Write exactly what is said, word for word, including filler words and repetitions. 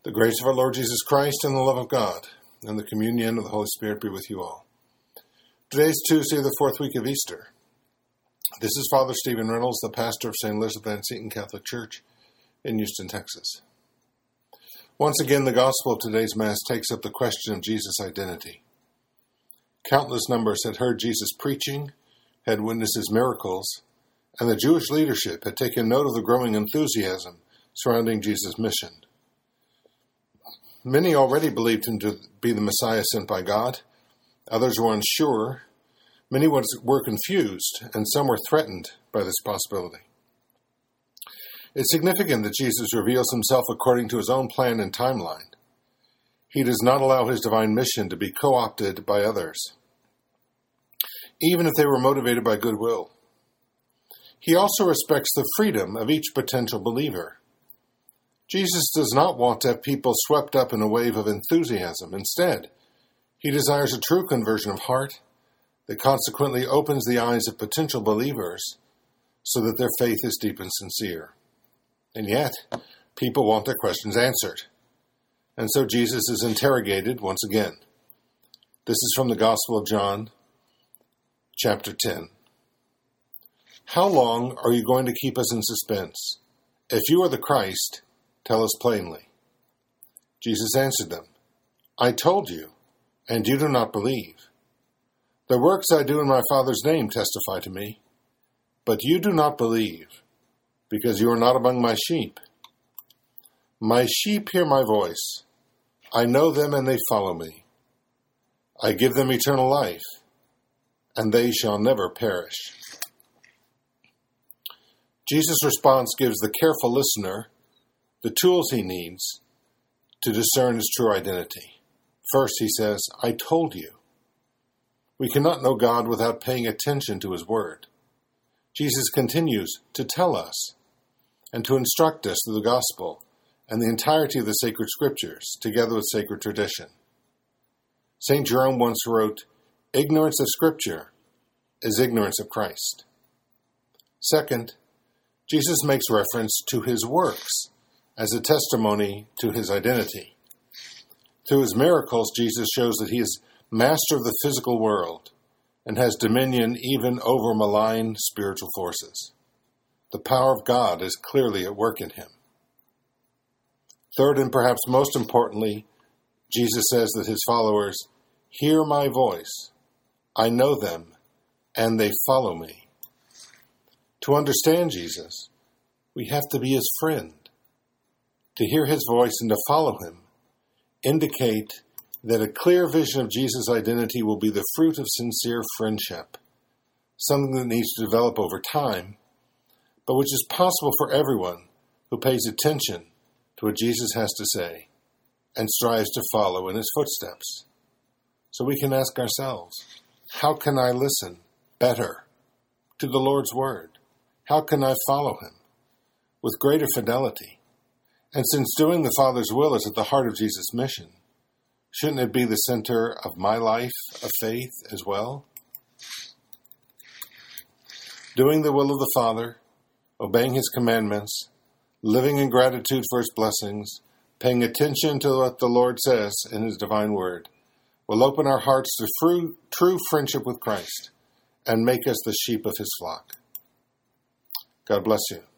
The grace of our Lord Jesus Christ and the love of God and the communion of the Holy Spirit be with you all. Today is Tuesday, the fourth week of Easter. This is Father Stephen Reynolds, the pastor of Saint Elizabeth Ann Seton Catholic Church in Houston, Texas. Once again, the gospel of today's Mass takes up the question of Jesus' identity. Countless numbers had heard Jesus preaching, had witnessed his miracles, and the Jewish leadership had taken note of the growing enthusiasm surrounding Jesus' mission. Many already believed him to be the Messiah sent by God. Others were unsure. Many were confused, and some were threatened by this possibility. It's significant that Jesus reveals himself according to his own plan and timeline. He does not allow his divine mission to be co-opted by others, even if they were motivated by goodwill. He also respects the freedom of each potential believer. Jesus does not want to have people swept up in a wave of enthusiasm. Instead, he desires a true conversion of heart that consequently opens the eyes of potential believers so that their faith is deep and sincere. And yet, people want their questions answered. And so Jesus is interrogated once again. This is from the Gospel of John, chapter ten. How long are you going to keep us in suspense? If you are the Christ, tell us plainly. Jesus answered them, I told you, and you do not believe. The works I do in my Father's name testify to me, but you do not believe, because you are not among my sheep. My sheep hear my voice. I know them and they follow me. I give them eternal life, and they shall never perish. Jesus' response gives the careful listener the tools he needs to discern his true identity. First, he says, I told you. We cannot know God without paying attention to his word. Jesus continues to tell us and to instruct us through the gospel and the entirety of the sacred scriptures, together with sacred tradition. Saint Jerome once wrote, ignorance of scripture is ignorance of Christ. Second, Jesus makes reference to his works as a testimony to his identity. Through his miracles, Jesus shows that he is master of the physical world and has dominion even over malign spiritual forces. The power of God is clearly at work in him. Third, and perhaps most importantly, Jesus says that his followers hear my voice. I know them, and they follow me. To understand Jesus, we have to be his friend. To hear his voice and to follow him indicate that a clear vision of Jesus' identity will be the fruit of sincere friendship, something that needs to develop over time, but which is possible for everyone who pays attention to what Jesus has to say and strives to follow in his footsteps. So we can ask ourselves, how can I listen better to the Lord's word? How can I follow him with greater fidelity? And since doing the Father's will is at the heart of Jesus' mission, shouldn't it be the center of my life of faith as well? Doing the will of the Father, obeying his commandments, living in gratitude for his blessings, paying attention to what the Lord says in his divine word, will open our hearts to true, true friendship with Christ and make us the sheep of his flock. God bless you.